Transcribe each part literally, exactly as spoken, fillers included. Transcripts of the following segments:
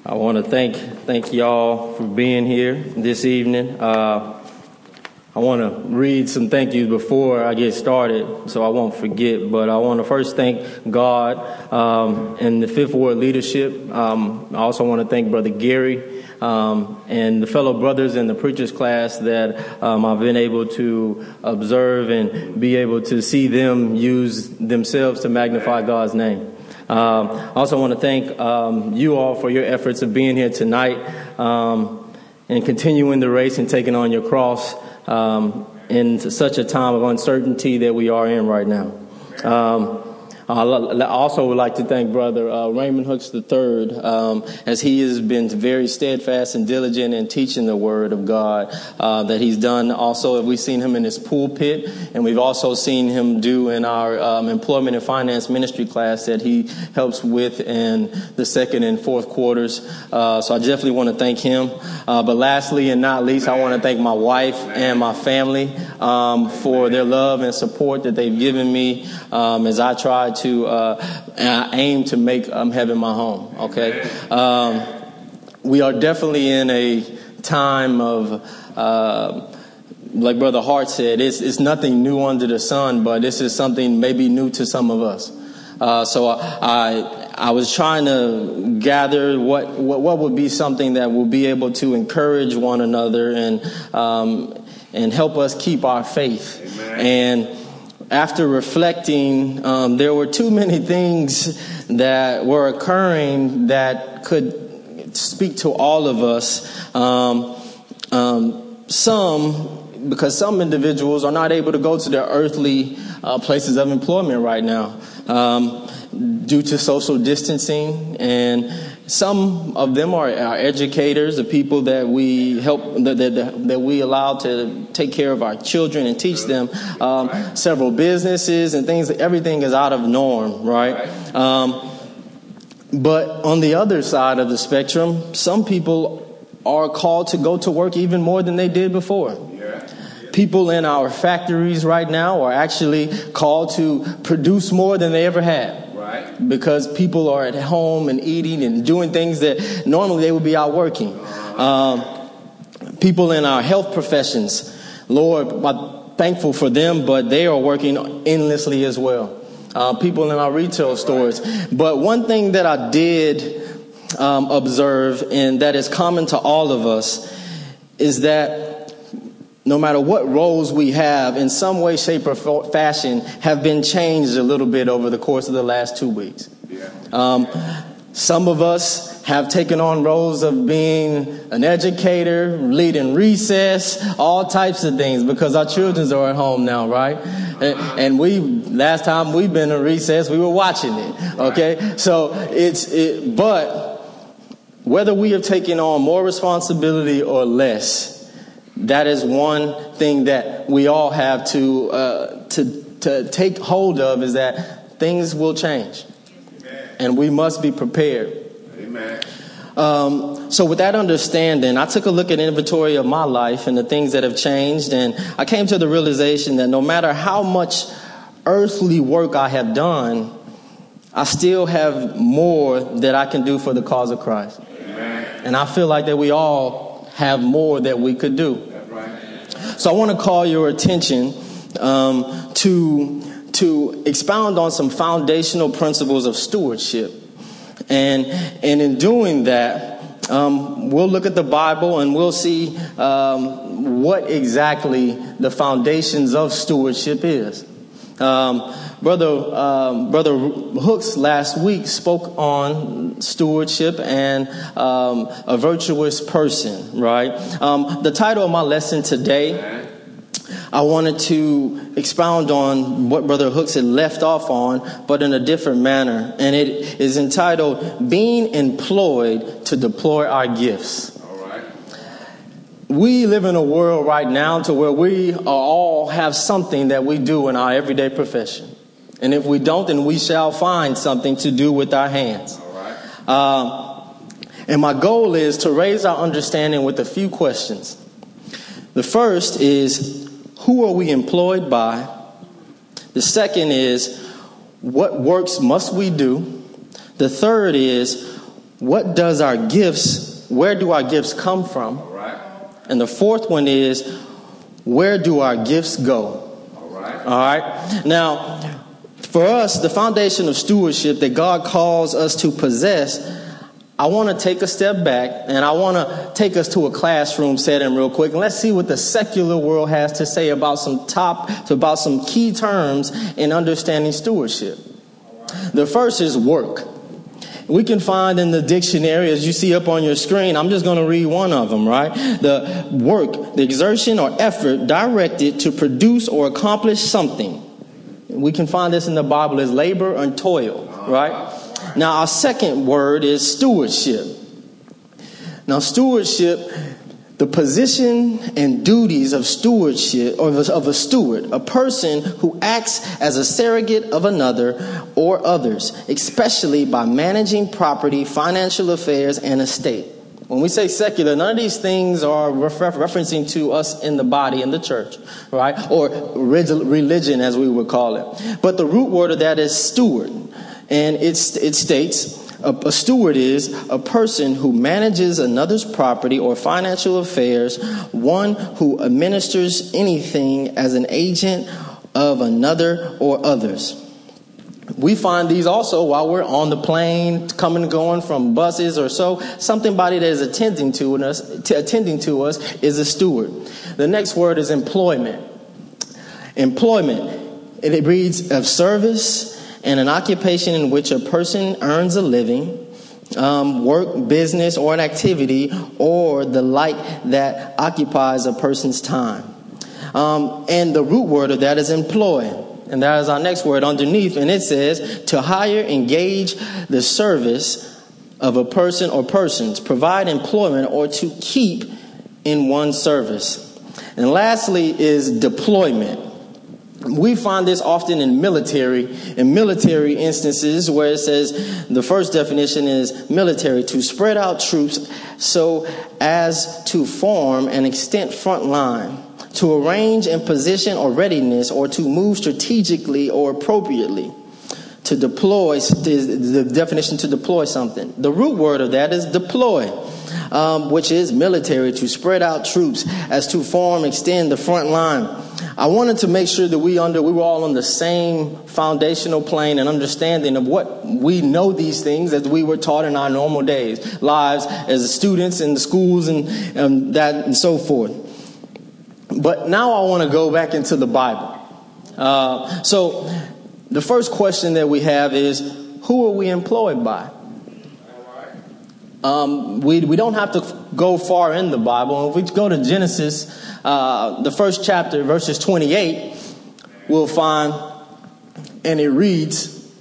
I want to thank thank y'all for being here this evening. Uh, I want to read some thank yous before I get started, so I won't forget. But I want to first thank God um, and the Fifth Ward leadership. Um, I also want to thank Brother Gary um, and the fellow brothers in the preachers class that um, I've been able to observe and be able to see them use themselves to magnify God's name. Um, I also want to thank um, you all for your efforts of being here tonight um, and continuing the race and taking on your cross um, in such a time of uncertainty that we are in right now. Um, I also would like to thank Brother uh, Raymond Hooks the third, um, as he has been very steadfast and diligent in teaching the Word of God uh, that he's done. Also, we've seen him in his pulpit, and we've also seen him do in our um, employment and finance ministry class that he helps with in the second and fourth quarters. Uh, so I definitely want to thank him. Uh, but lastly and not least, I want to thank my wife and my family um, for their love and support that they've given me um, as I try to to uh, I aim to make um, heaven my home. Okay, um, we are definitely in a time of, uh, like Brother Hart said, it's, it's nothing new under the sun, but this is something maybe new to some of us. Uh, so I I was trying to gather what, what what would be something that will be able to encourage one another and um, and help us keep our faith. Amen. And after reflecting, um, there were too many things that were occurring that could speak to all of us. Um, um, some, because some individuals are not able to go to their earthly uh, places of employment right now um, due to social distancing, and some of them are our educators, the people that we help, that, that, that we allow to take care of our children and teach them. Um, several businesses and things, everything is out of norm, right? Um, but on the other side of the spectrum, some people are called to go to work even more than they did before. People in our factories right now are actually called to produce more than they ever had. Because people are at home and eating and doing things that normally they would be out working. Um, people in our health professions, Lord, I'm thankful for them, but they are working endlessly as well. Uh, people in our retail stores. But one thing that I did um, observe, and that is common to all of us, is that no matter what roles we have, in some way, shape, or fashion, have been changed a little bit over the course of the last two weeks. Um, some of us have taken on roles of being an educator, leading recess, all types of things, because our children are at home now, right? And, and we, last time we've been in recess, we were watching it. Okay, so it's it, but whether we have taken on more responsibility or less, that is one thing that we all have to uh, to to take hold of, is that things will change. Amen. And we must be prepared. Amen. Um, so with that understanding, I took a look at inventory of my life and the things that have changed, and I came to the realization that no matter how much earthly work I have done, I still have more that I can do for the cause of Christ. Amen. And I feel like that we all have more that we could do. So I want to call your attention um, to to expound on some foundational principles of stewardship. And, and in doing that, um, we'll look at the Bible and we'll see um, what exactly the foundations of stewardship is. Um, Brother um, Brother Hooks last week spoke on stewardship and um, a virtuous person, right? Um, the title of my lesson today, I wanted to expound on what Brother Hooks had left off on, but in a different manner. And it is entitled, Being Employed to Deploy Our Gifts. We live in a world right now to where we all have something that we do in our everyday profession. And if we don't, then we shall find something to do with our hands. All right. Um, and my goal is to raise our understanding with a few questions. The first is, who are we employed by? The second is, what works must we do? The third is, what does our gifts, where do our gifts come from? All right. And the fourth one is, where do our gifts go? All right. All right. Now, for us, the foundation of stewardship that God calls us to possess, I want to take a step back and I want to take us to a classroom setting real quick. And let's see what the secular world has to say about some top, about some key terms in understanding stewardship. The first is work. We can find in the dictionary, as you see up on your screen, I'm just going to read one of them, right? The work, the exertion or effort directed to produce or accomplish something. We can find this in the Bible as labor and toil, right? Now, our second word is stewardship. Now, stewardship, the position and duties of stewardship, or of a steward, a person who acts as a surrogate of another or others, especially by managing property, financial affairs, and estate. When we say secular, none of these things are refer- referencing to us in the body, in the church, right? Or religion, as we would call it. But the root word of that is steward. And it's, it states, a, a steward is a person who manages another's property or financial affairs, one who administers anything as an agent of another or others. We find these also while we're on the plane, coming and going from buses or so. Somebody that is attending to us, t- attending to us is a steward. The next word is employment. Employment, and it reads of service and an occupation in which a person earns a living, um, work, business, or an activity, or the like that occupies a person's time. Um, and the root word of that is employ. And that is our next word underneath. And it says to hire, engage the service of a person or persons, provide employment, or to keep in one's service. And lastly is deployment. We find this often in military, in military instances where it says the first definition is military, to spread out troops so as to form an extent front line, to arrange in position or readiness, or to move strategically or appropriately. To deploy is the definition, to deploy something. The root word of that is deploy, um, which is military, to spread out troops as to form, extend the front line. I wanted to make sure that we under we were all on the same foundational plane and understanding of what we know these things as we were taught in our normal days, lives as students in the schools and um, that and so forth. But now I want to go back into the Bible. Uh, so the first question that we have is, who are we employed by? Um, we we don't have to go far in the Bible. If we go to Genesis, uh, the first chapter, verses twenty-eight, we'll find, and it reads,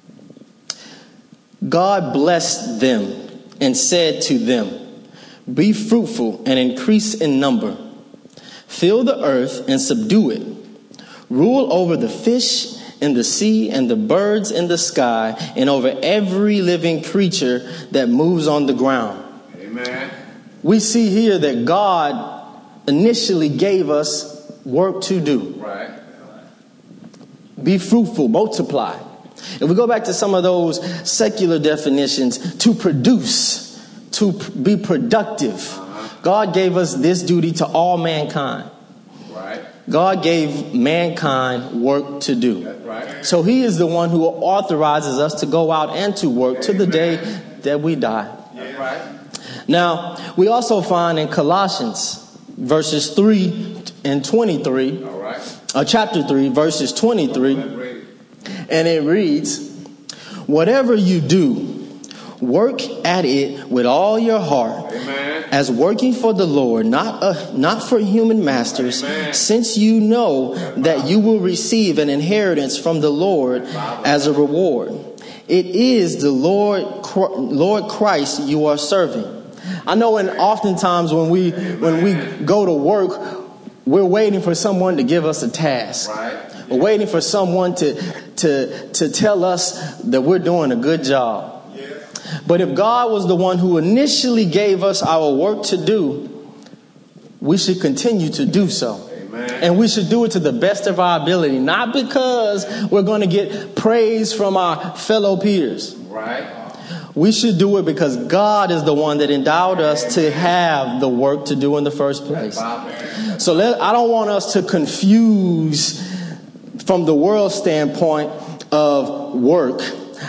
God blessed them and said to them, be fruitful and increase in number. Fill the earth and subdue it. Rule over the fish in the sea and the birds in the sky and over every living creature that moves on the ground. Amen. We see here that God initially gave us work to do. Right. Be fruitful, multiply. If we go back to some of those secular definitions, to produce, to be productive. Uh-huh. God gave us this duty to all mankind. Right. God gave mankind work to do. That's right. So he is the one who authorizes us to go out and to work to the day that we die. That's right. Now, we also find in Colossians verses three and twenty-three, all right. uh, chapter three, verses twenty-three, and it reads, whatever you do, work at it with all your heart, Amen. As working for the Lord, not uh, not for human masters, Amen. Since you know that you will receive an inheritance from the Lord as a reward. It is the Lord, Lord Christ you are serving. I know, and oftentimes when we when we go to work, we're waiting for someone to give us a task. Right. We're waiting for someone to to to tell us that we're doing a good job. But if God was the one who initially gave us our work to do, we should continue to do so. Amen. And we should do it to the best of our ability, not because we're going to get praise from our fellow peers. Right. We should do it because God is the one that endowed us to have the work to do in the first place. So let, I don't want us to confuse from the world standpoint of work.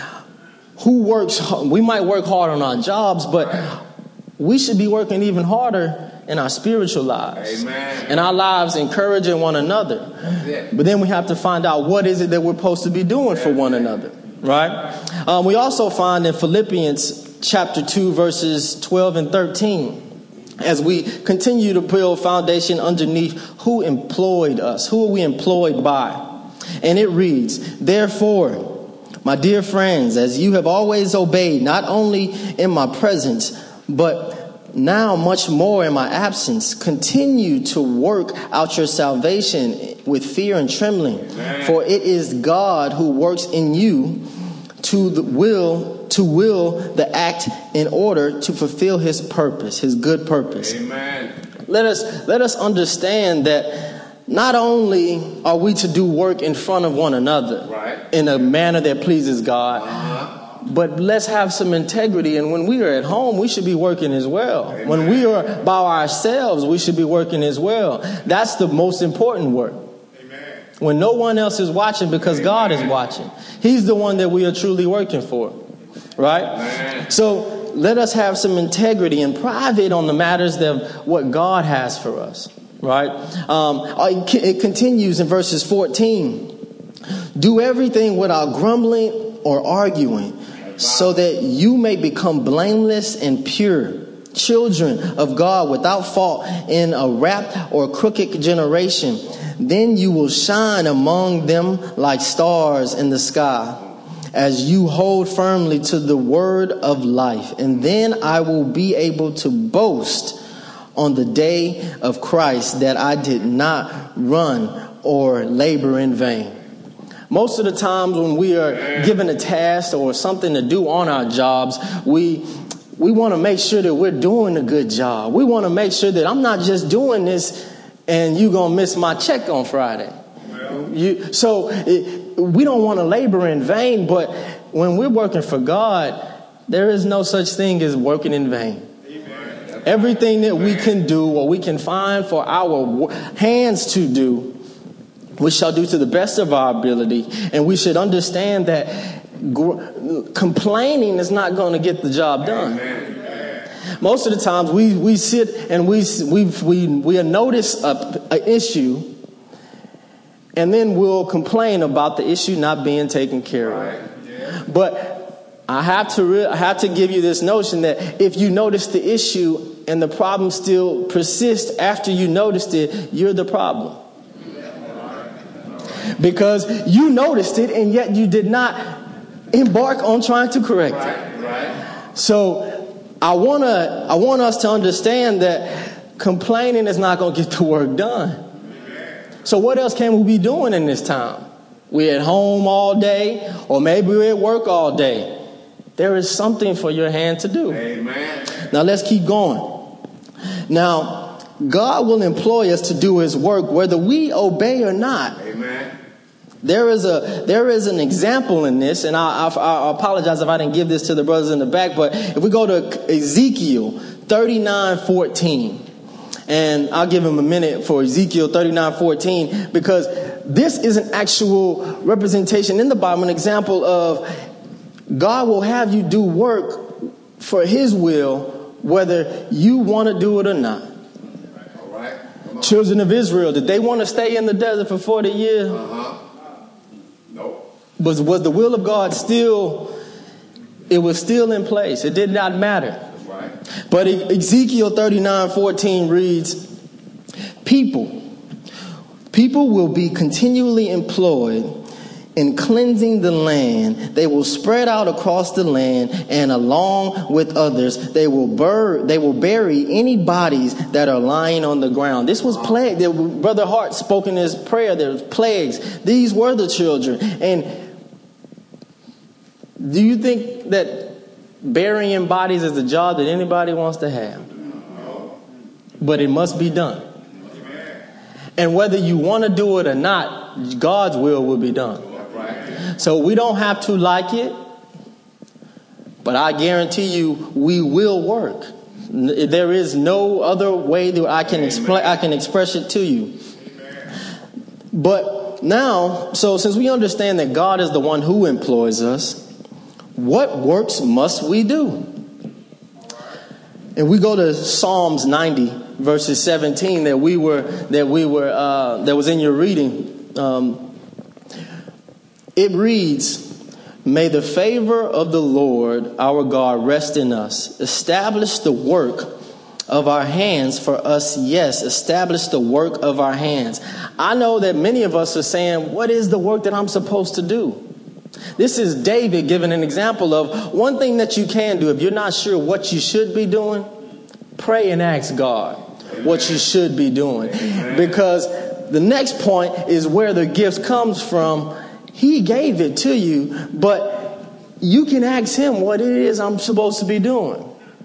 Who works? We might work hard on our jobs, but we should be working even harder in our spiritual lives. Amen. In our lives, encouraging one another. But then we have to find out what is it that we're supposed to be doing for one another. Right? Um, we also find in Philippians chapter two, verses twelve and thirteen, as we continue to build foundation underneath who employed us, who are we employed by? And it reads, therefore, my dear friends, as you have always obeyed, not only in my presence, but now much more in my absence, continue to work out your salvation with fear and trembling. Amen. For it is God who works in you to the will to will the act in order to fulfill his purpose, his good purpose. Amen. Let us let us understand that not only are we to do work in front of one another, right, in a manner that pleases God, uh-huh, but let's have some integrity. And when we are at home, we should be working as well. Amen. When we are by ourselves, we should be working as well. That's the most important work. Amen. When no one else is watching, because Amen. God is watching. He's the one that we are truly working for. Right? Amen. So let us have some integrity in private on the matters of what God has for us. Right? Um, it continues in verses fourteen. Do everything without grumbling or arguing, so that you may become blameless and pure, children of God without fault in a rapt or crooked generation. Then you will shine among them like stars in the sky, as you hold firmly to the word of life. And then I will be able to boast on the day of Christ that I did not run or labor in vain. Most of the times when we are given a task or something to do on our jobs, we we want to make sure that we're doing a good job. We want to make sure that I'm not just doing this and you're going to miss my check on Friday. You, so it, we don't want to labor in vain, but when we're working for God, there is no such thing as working in vain. Everything that we can do or we can find for our hands to do, we shall do to the best of our ability. And we should understand that gr- complaining is not going to get the job done. Most of the times we, we sit and we we we we notice a, a issue, and then we'll complain about the issue not being taken care of. But I have to re- I have to give you this notion that if you notice the issue and the problem still persists after you noticed it, you're the problem. Because you noticed it and yet you did not embark on trying to correct it. Right, right. So I want to I want us to understand that complaining is not going to get the work done. So what else can we be doing in this time? We're at home all day, or maybe we're at work all day. There is something for your hand to do. Amen. Now let's keep going. Now, God will employ us to do his work whether we obey or not. Amen. There is a there is an example in this, and I, I, I apologize if I didn't give this to the brothers in the back, but if we go to Ezekiel thirty-nine fourteen, and I'll give him a minute for Ezekiel thirty-nine fourteen, because this is an actual representation in the Bible, an example of God will have you do work for his will, whether you want to do it or not. All right. Children of Israel, did they want to stay in the desert for forty years? Uh-huh. Nope. Was, was the will of God still, it was still in place. It did not matter. That's right. But Ezekiel thirty-nine fourteen reads, people, people will be continually employed in cleansing the land. They will spread out across the land, and along with others, they will bur- they will bury any bodies that are lying on the ground. This was plague. Brother Hart spoke in his prayer. There was plagues. These were the children. And do you think that burying bodies is a job that anybody wants to have? But it must be done. And whether you want to do it or not, God's will will be done. So we don't have to like it, but I guarantee you we will work. There is no other way that I can explain, I can express it to you. But now, so since we understand that God is the one who employs us, what works must we do? And we go to Psalms ninety, verses seventeen, that we were that we were uh, that was in your reading. Um, it reads, "May the favor of the Lord our God rest in us. Establish the work of our hands for us. Yes, establish the work of our hands." I know that many of us are saying, what is the work that I'm supposed to do? This is David giving an example of one thing that you can do. If you're not sure what you should be doing, pray and ask God what you should be doing. Because the next point is where the gift comes from. He gave it to you, but you can ask him what it is I'm supposed to be doing.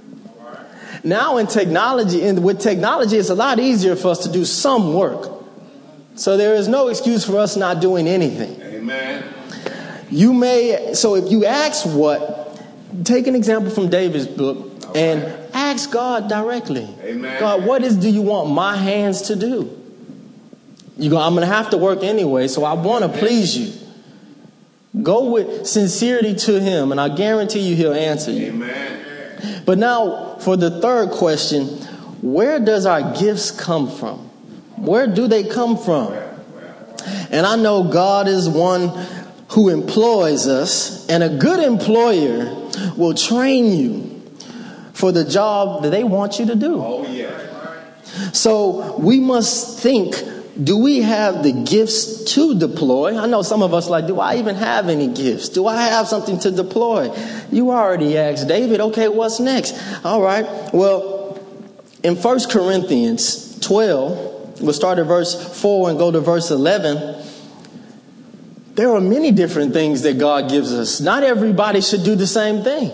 Now in technology, and with technology, it's a lot easier for us to do some work. So there is no excuse for us not doing anything. Amen. You may, so if you ask what, take an example from David's book All and right. ask God directly. Amen. God, what is, do you want my hands to do? You go, I'm going to have to work anyway, so I want to please you. Go with sincerity to him, and I guarantee you he'll answer you. Amen. But now, for the third question, where does our gifts come from? Where do they come from? And I know God is one who employs us, and a good employer will train you for the job that they want you to do. Oh, yeah. So we must think, do we have the gifts to deploy? I know some of us like, do I even have any gifts? Do I have something to deploy? You already asked David, okay, what's next? All right, well, in First Corinthians twelve, we'll start at verse four and go to verse eleven. There are many different things that God gives us. Not everybody should do the same thing.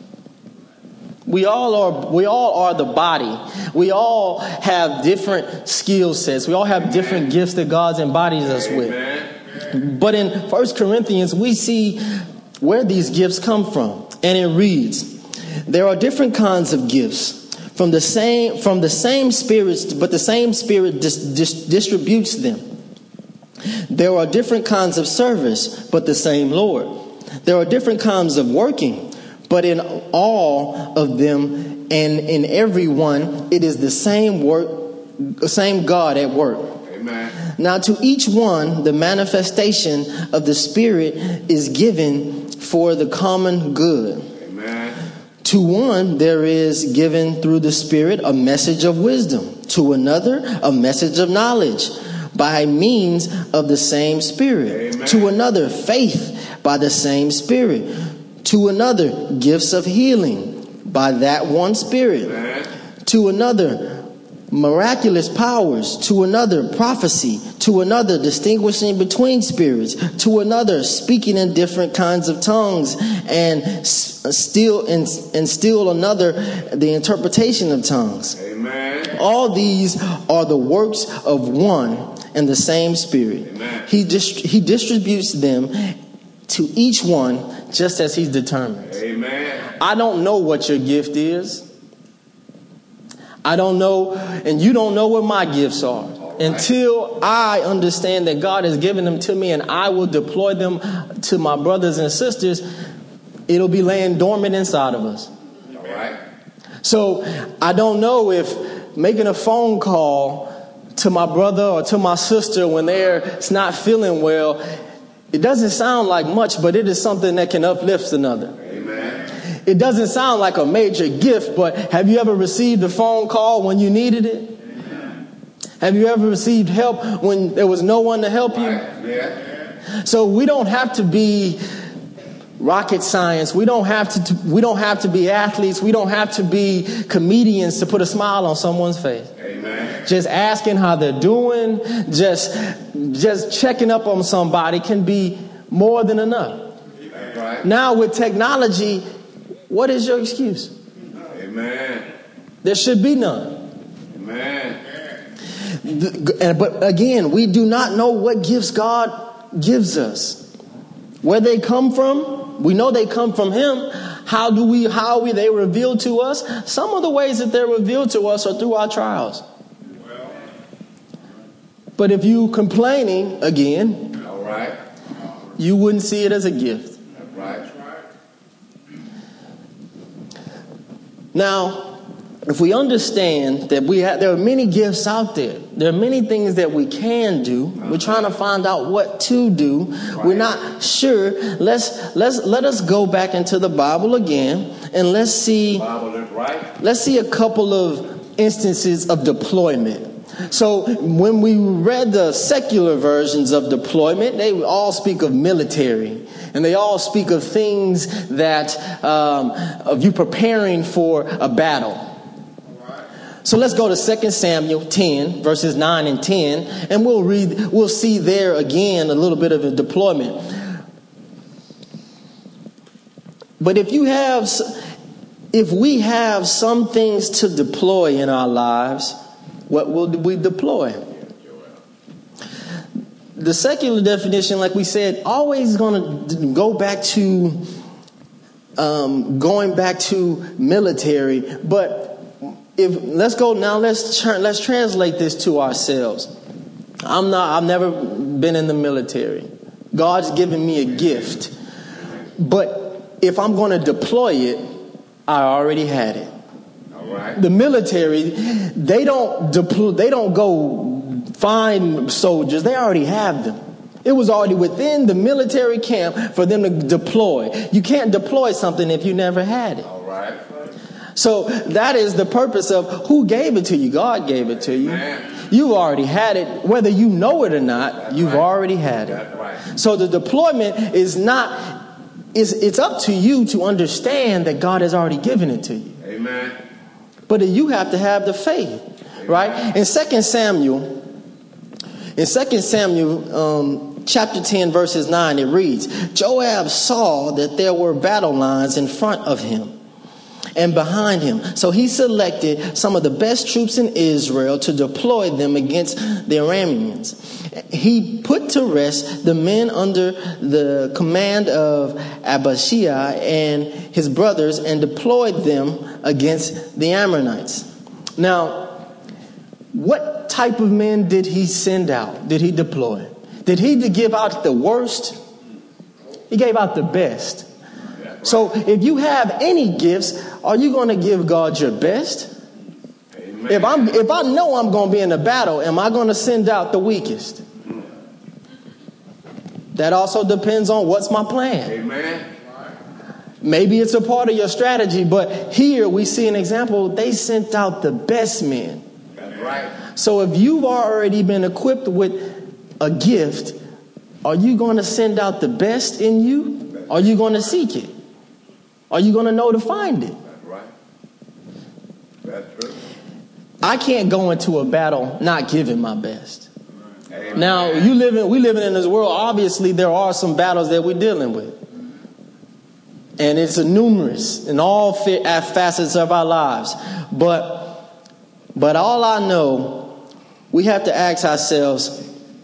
We all are, we all are the body. We all have different skill sets. We all have different gifts that God embodies us with. But in First Corinthians, we see where these gifts come from. And it reads, there are different kinds of gifts from the same, from the same spirits, but the same spirit dis, dis, distributes them. There are different kinds of service, but the same Lord. There are different kinds of working, but in all of them and in every one, it is the same work, same God at work. Amen. Now to each one, the manifestation of the Spirit is given for the common good. Amen. To one, there is given through the Spirit a message of wisdom. To another, a message of knowledge by means of the same Spirit. Amen. To another, faith by the same Spirit. To another, gifts of healing by that one Spirit. Amen. To another, miraculous powers. To another, prophecy. To another, distinguishing between spirits. To another, speaking in different kinds of tongues. And still, and, and still another, the interpretation of tongues. Amen. All these are the works of one and the same Spirit. Amen. He dist- he distributes them to each one just as he's determined. Amen. I don't know what your gift is. I don't know, and you don't know what my gifts are. Right. Until I understand that God has given them to me and I will deploy them to my brothers and sisters, it'll be laying dormant inside of us. All right. So I don't know if making a phone call to my brother or to my sister when they're not feeling well, it doesn't sound like much, but it is something that can uplift another. Amen. It doesn't sound like a major gift, but have you ever received a phone call when you needed it? Amen. Have you ever received help when there was no one to help you? Right. Yeah. So we don't have to be rocket science. We don't have to, we don't have to be athletes. We don't have to be comedians to put a smile on someone's face. Amen. Just asking how they're doing, just just checking up on somebody can be more than enough. Right. Now with technology, what is your excuse? Amen. There should be none. Amen. The, but again, we do not know what gifts God gives us. Where they come from, we know they come from Him. How do we, how are they revealed to us? Some of the ways that they're revealed to us are through our trials. But if you complaining again, All right. you wouldn't see it as a gift. That's right. Now, if we understand that we have, there are many gifts out there. There are many things that we can do. We're trying to find out what to do. Right. We're not sure. Let's let's let us go back into the Bible again and let's see. Bible is right. Let's see a couple of instances of deployment. So when we read the secular versions of deployment, they all speak of military. And they all speak of things that, um, of you preparing for a battle. So let's go to Second Samuel ten, verses nine and ten, and we'll read, we'll see there again a little bit of a deployment. But if you have, if we have some things to deploy in our lives, what will we deploy? The secular definition, like we said, always going to go back to um, going back to military. But if let's go now, let's turn, let's translate this to ourselves. I'm not. I've never been in the military. God's given me a gift, but if I'm going to deploy it, I already had it. Right. The military, they don't deploy, they don't go find soldiers. They already have them. It was already within the military camp for them to deploy. You can't deploy something if you never had it. All right. So that is the purpose of who gave it to you. God gave it to you. Amen. You already had it. Whether you know it or not, That's you've right. already had it. That's right. So the deployment is not, it's, it's up to you to understand that God has already given it to you. Amen. But you have to have the faith, right? In Second Samuel, in Second Samuel um, chapter ten, verses nine, it reads, Joab saw that there were battle lines in front of him and behind him. So he selected some of the best troops in Israel to deploy them against the Arameans. He put to rest the men under the command of Abishai and his brothers and deployed them against the Ammonites. Now, what type of men did he send out? Did he deploy? Did he give out the worst? He gave out the best. So if you have any gifts, are you going to give God your best? Amen. If I'm, if I know I'm going to be in a battle, am I going to send out the weakest? That also depends on what's my plan. Amen. Maybe it's a part of your strategy, but here we see an example. They sent out the best men. That's right. So if you've already been equipped with a gift, are you going to send out the best in you? Are you going to seek it? Are you going to know to find it? That's right. That's true. I can't go into a battle not giving my best. Amen. Now, you living, we living in this world. Obviously, there are some battles that we're dealing with. And it's a numerous in all facets of our lives. But, but all I know, we have to ask ourselves,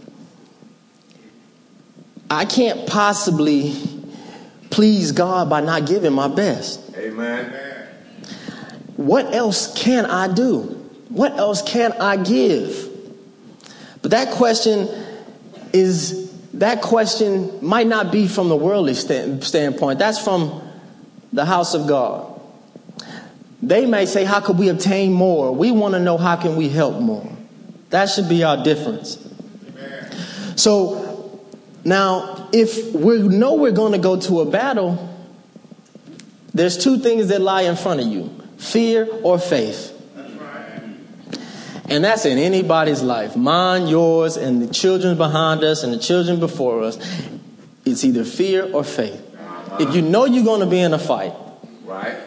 I can't possibly please God by not giving my best. Amen. What else can I do? What else can I give? But that question is, that question might not be from the worldly stand, standpoint. That's from the house of God. They may say, how could we obtain more? We want to know, how can we help more? That should be our difference. Amen. So now, if we know we're going to go to a battle, there's two things that lie in front of you: fear or faith. That's right. And that's in anybody's life, mine, yours, and the children behind us and the children before us. It's either fear or faith. Uh-huh. If you know you're going to be in a fight, right,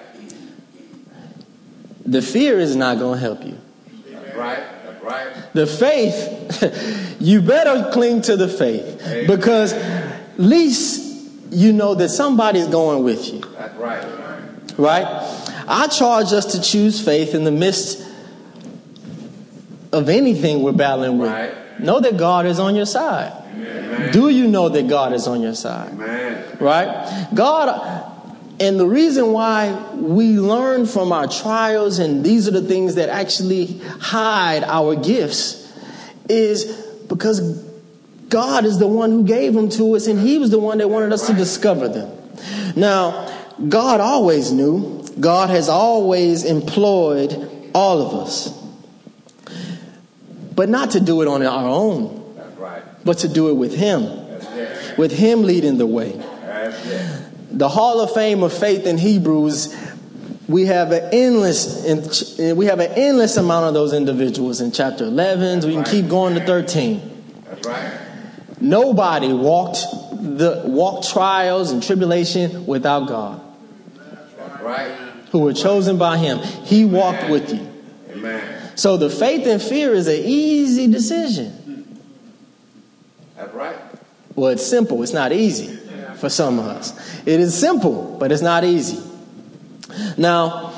the fear is not going to help you. That's right. That's right. The faith, you better cling to the faith. Amen. Because at least you know that somebody's going with you. That's right. Right? I charge us to choose faith in the midst of anything we're battling with. Right. Know that God is on your side. Amen. Do you know that God is on your side? Amen. Right? God, And the reason why we learn from our trials, and these are the things that actually hide our gifts, is because God is the one who gave them to us, and he was the one that wanted us to discover them. Now, God always knew. God has always employed all of us. But not to do it on our own, That's right. but to do it with him. That's it. With him leading the way. That's it. The Hall of Fame of Faith in Hebrews, we have an endless, we have an endless amount of those individuals in chapter eleven. So we can keep going to thirteen. That's right. Nobody walked the walked trials and tribulation without God, That's right. who were chosen by him. He walked with you. Amen. So the faith and fear is an easy decision. That's right. Well, it's simple. It's not easy for some of us. It is simple, but it's not easy. Now,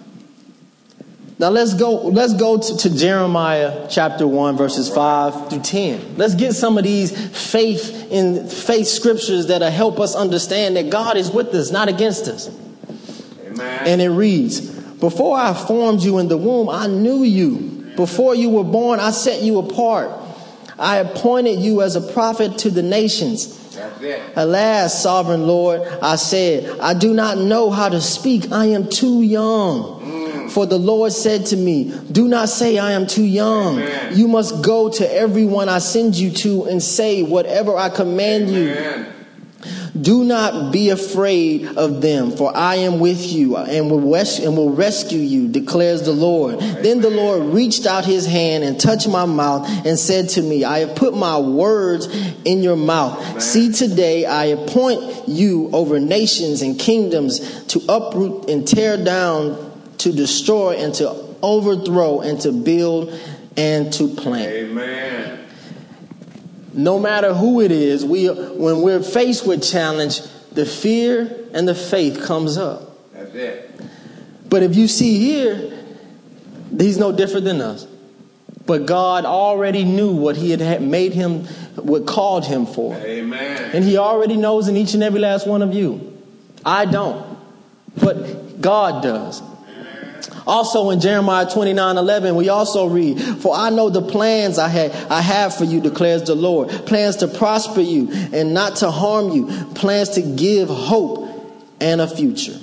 now let's go. Let's go to, to Jeremiah chapter one, verses five through ten. Let's get some of these faith in faith scriptures that'll help us understand that God is with us, not against us. Amen. And it reads, "Before I formed you in the womb, I knew you. Before you were born, I set you apart. I appointed you as a prophet to the nations. That's it. Alas, sovereign Lord, I said, I do not know how to speak. I am too young. For the Lord said to me, do not say I am too young. Amen. You must go to everyone I send you to and say whatever I command you. Amen. Do not be afraid of them, for I am with you and will, res- and will rescue you, declares the Lord. Then the Lord reached out his hand and touched my mouth and said to me, I have put my words in your mouth. Amen. See, today I appoint you over nations and kingdoms to uproot and tear down, to destroy and to overthrow and to build and to plant. Amen. No matter who it is, we when we're faced with challenge, the fear and the faith comes up. That's it. But if you see here, he's no different than us. But God already knew what he had made him, what called him for. Amen. And he already knows in each and every last one of you. I don't. But God does. Also in Jeremiah twenty-nine eleven, we also read, for I know the plans I had I have for you, declares the Lord. Plans to prosper you and not to harm you. Plans to give hope and a future.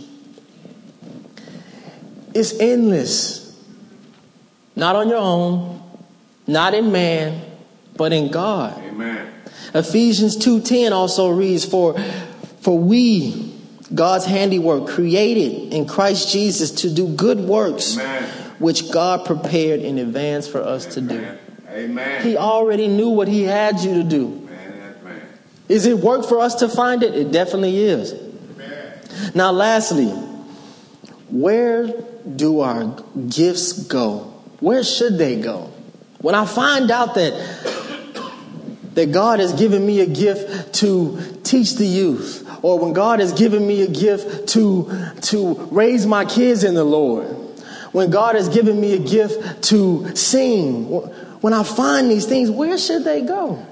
It's endless. Not on your own, not in man, but in God. Amen. Ephesians two ten also reads, for, for we, God's handiwork, created in Christ Jesus to do good works, Amen. Which God prepared in advance for us to do. Amen. He already knew what he had you to do. Man, that's man. Is it work for us to find it? It definitely is. Amen. Now, lastly, where do our gifts go? Where should they go? When I find out that, that God has given me a gift to teach the youth, or when God has given me a gift to, to raise my kids in the Lord, when God has given me a gift to sing, when I find these things, where should they go?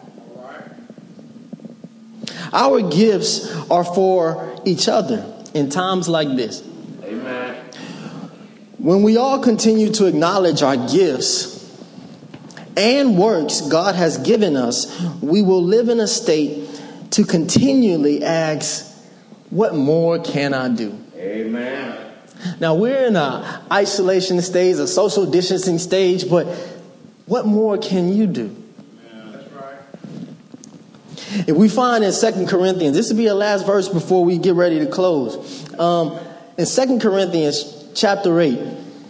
Our gifts are for each other in times like this. Amen. When we all continue to acknowledge our gifts and works God has given us, we will live in a state to continually ask, what more can I do? Amen. Now, we're in an isolation stage, a social distancing stage, but what more can you do? Yeah, that's right. If we find in Second Corinthians, this will be the last verse before we get ready to close. Um, in Second Corinthians chapter eight,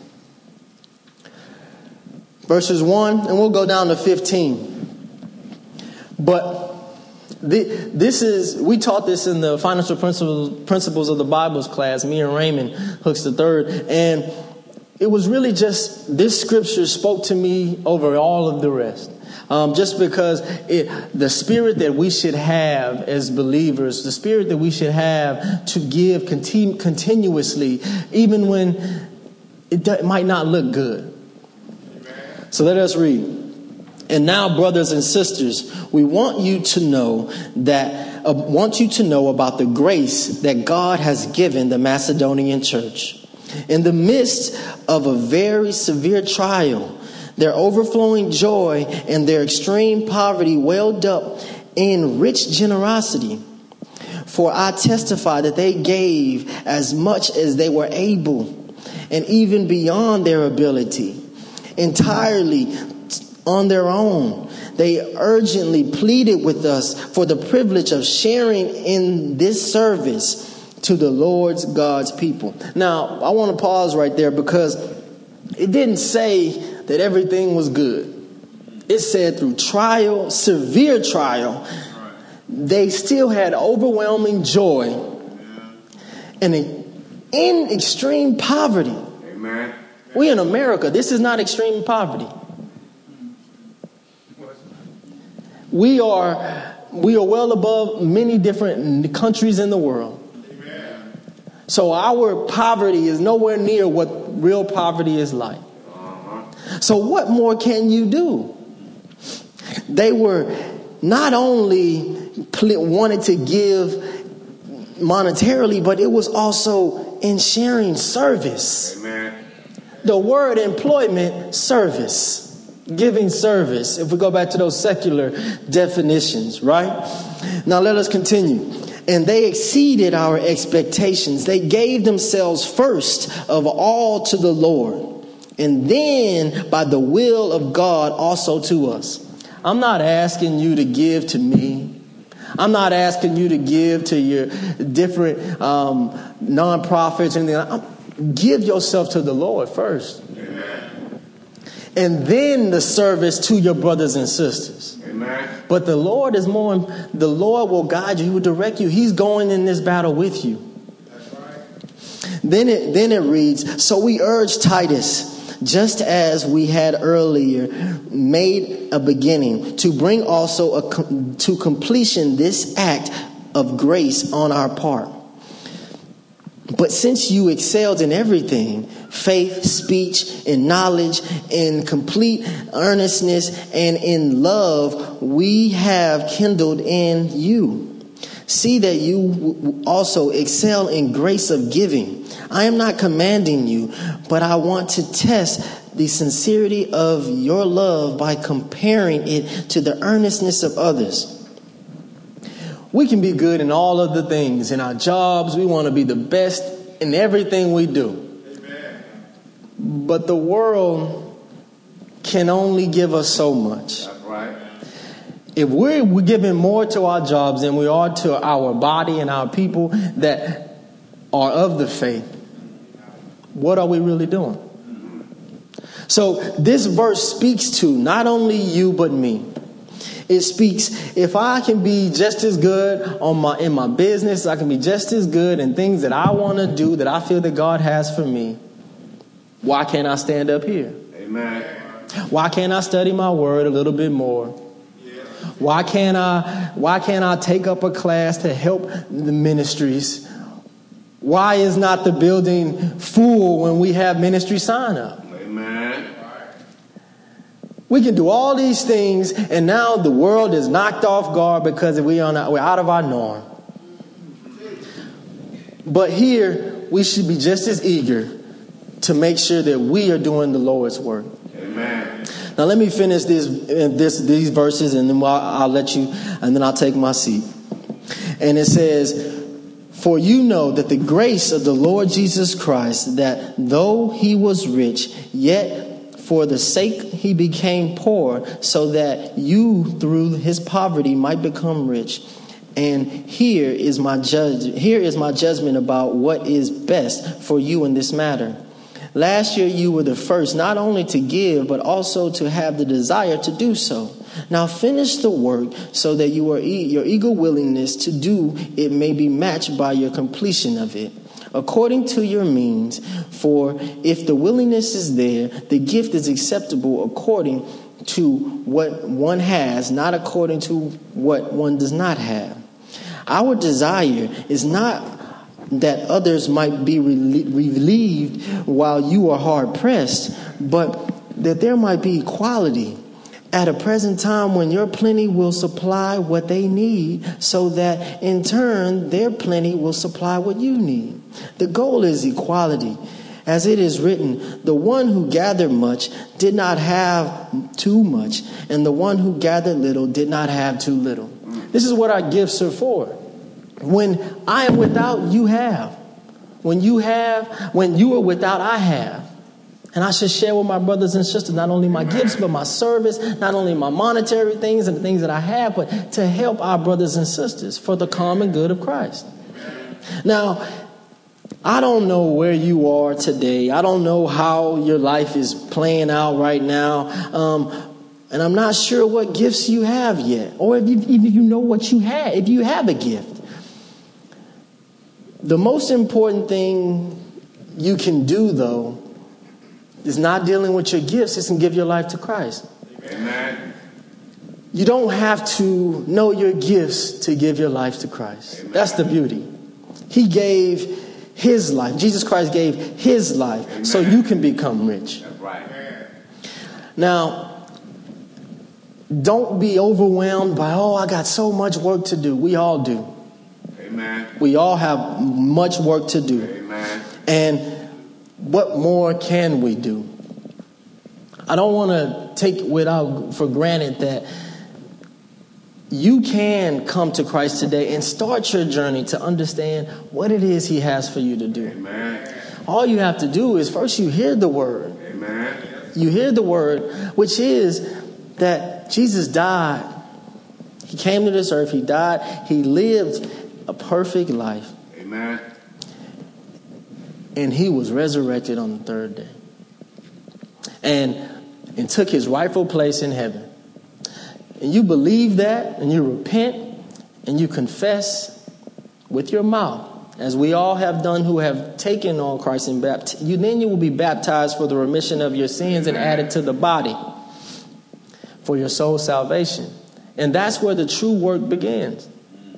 verses one, and we'll go down to fifteen. But the, this is, we taught this in the financial principles, principles of the Bible's class, me and Raymond Hooks the third. And it was really just, this scripture spoke to me over all of the rest. Um, just because it, the spirit that we should have as believers, the spirit that we should have to give continu- continuously, even when it, do, it might not look good. So let us read. And now, brothers and sisters, we want you to know that uh, want you to know about the grace that God has given the Macedonian church. In the midst of a very severe trial, their overflowing joy and their extreme poverty welled up in rich generosity. For I testify that they gave as much as they were able, and even beyond their ability, entirely on their own. They urgently pleaded with us for the privilege of sharing in this service to the Lord's God's people. Now, I want to pause right there because it didn't say that everything was good. It said through trial, severe trial, they still had overwhelming joy and in extreme poverty. Amen. We in America, this is not extreme poverty. We are we are well above many different countries in the world. Amen. So our poverty is nowhere near what real poverty is like. Uh-huh. So what more can you do? They were not only pl- wanted to give monetarily, but it was also in sharing service. Amen. The word employment, service. Giving service, if we go back to those secular definitions, right? Now let us continue. And they exceeded our expectations. They gave themselves first of all to the Lord, and then by the will of God also to us. I'm not asking you to give to me. I'm not asking you to give to your different um, nonprofits or anything. Give yourself to the Lord first. And then the service to your brothers and sisters. Amen. But the Lord is more, the Lord will guide you. He will direct you. He's going in this battle with you. That's right. Then it, then it reads, so we urge Titus, just as we had earlier made a beginning, to bring also a, to completion this act of grace on our part. But since you excelled in everything, faith, speech, in knowledge, in complete earnestness, and in love, we have kindled in you. See that you also excel in grace of giving. I am not commanding you, but I want to test the sincerity of your love by comparing it to the earnestness of others. We can be good in all of the things. In our jobs, we want to be the best in everything we do. Amen. But the world can only give us so much. That's right. If we're giving more to our jobs than we are to our body and our people that are of the faith, what are we really doing? So this verse speaks to not only you but me. It speaks, if I can be just as good on my in my business, I can be just as good in things that I want to do, that I feel that God has for me, why can't I stand up here? Amen. Why can't I study my word a little bit more? Why can't I why can't I take up a class to help the ministries? Why is not the building full when we have ministry sign up? Amen. We can do all these things, and now the world is knocked off guard because we are not, we're out of our norm. But here, we should be just as eager to make sure that we are doing the Lord's work. Amen. Now, let me finish this, this these verses, and then I'll, I'll let you, and then I'll take my seat. And it says, for you know that the grace of the Lord Jesus Christ, that though he was rich, yet for the sake he became poor, so that you through his poverty might become rich. And here is my judge. Here is my judgment about what is best for you in this matter. Last year you were the first not only to give, but also to have the desire to do so. Now finish the work so that you are e- your eager willingness to do it may be matched by your completion of it, according to your means. For if the willingness is there, the gift is acceptable according to what one has, not according to what one does not have. Our desire is not that others might be relieved while you are hard pressed, but that there might be equality. at a present time when your plenty will supply what they need, so that in turn their plenty will supply what you need. The goal is equality. As it is written, the one who gathered much did not have too much, and the one who gathered little did not have too little. This is what our gifts are for. When I am without, you have. When you have, when you are without, I have. And I should share with my brothers and sisters not only my gifts, but my service, not only my monetary things and the things that I have, but to help our brothers and sisters for the common good of Christ. Now, I don't know where you are today. I don't know how your life is playing out right now. Um, and I'm not sure what gifts you have yet, or if you, if you know what you have, if you have a gift. The most important thing you can do, though, is not dealing with your gifts. It's to give your life to Christ. Amen. You don't have to know your gifts to give your life to Christ. Amen. That's the beauty. He gave his life. Jesus Christ gave his life. Amen. So you can become rich. That's right. Now, don't be overwhelmed by, oh, I got so much work to do. We all do. Amen. We all have much work to do. Amen. And what more can we do? I don't want to take without for granted that you can come to Christ today and start your journey to understand what it is he has for you to do. Amen. All you have to do is first you hear the word. Amen. You hear the word, which is that Jesus died. He came to this earth. He died. He lived a perfect life. Amen. And he was resurrected on the third day. And, and took his rightful place in heaven. And you believe that, and you repent, and you confess with your mouth, as we all have done who have taken on Christ in baptism. You, then you will be baptized for the remission of your sins and added to the body for your soul's salvation. And that's where the true work begins.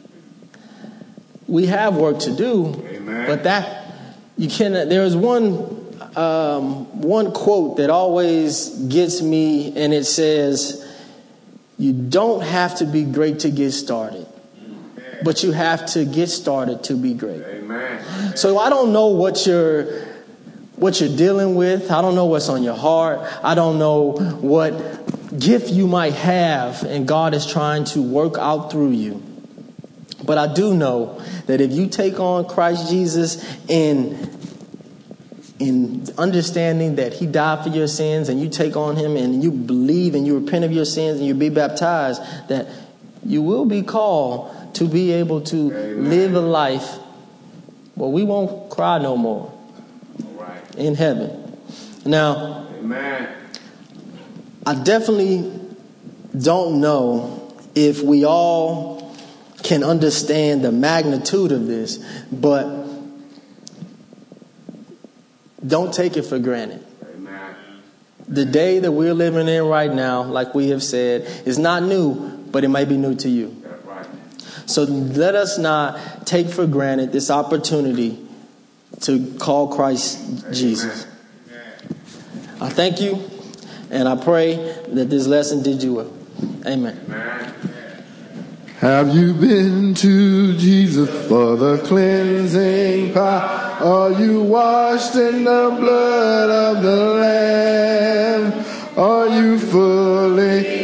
We have work to do, Amen. But that you cannot. There is one um, one quote that always gets me, and it says, "You don't have to be great to get started, but you have to get started to be great." Amen. So I don't know what you're what you're dealing with. I don't know what's on your heart. I don't know what gift you might have, and God is trying to work out through you. But I do know that if you take on Christ Jesus in, in understanding that he died for your sins, and you take on him and you believe and you repent of your sins and you be baptized, that you will be called to be able to Amen. Live a life where we won't cry no more right. In heaven. Now, Amen. I definitely don't know if we all can understand the magnitude of this, but don't take it for granted. Amen. The day that we're living in right now, like we have said, is not new, but it might be new to you. That's right. So let us not take for granted this opportunity to call Christ Amen. Jesus. I thank you, and I pray that this lesson did you well. Amen. Amen. Have you been to Jesus for the cleansing power? Are you washed in the blood of the Lamb? Are you fully